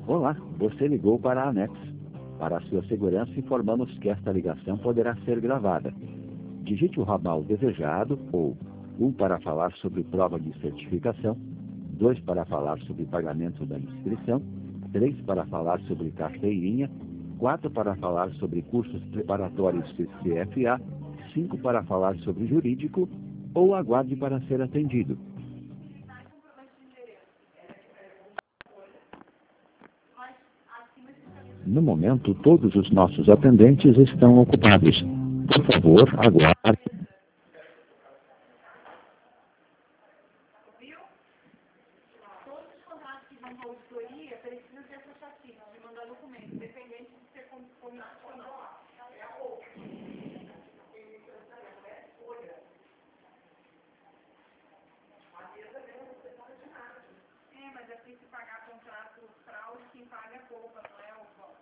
Olá, você ligou para a Anex. Para a sua segurança, informamos que esta ligação poderá ser gravada. Digite o ramal desejado ou 1 para falar sobre prova de certificação, 2 para falar sobre pagamento da inscrição, 3 para falar sobre carteirinha, 4 para falar sobre cursos preparatórios CFA, 5 para falar sobre jurídico ou aguarde para ser atendido. No momento, todos os nossos atendentes estão ocupados. Por favor, aguarde. Todos os contratos que vão para a auditoria precisam ter essa chacina, de mandar documento, independente de ser combinado ou não. Mas é porque se pagar contrato fraude, quem paga é poupa, não é o banco.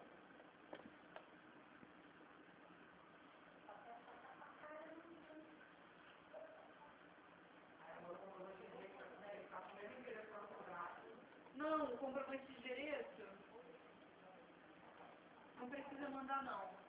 Não, o comprovante de endereço não precisa mandar não.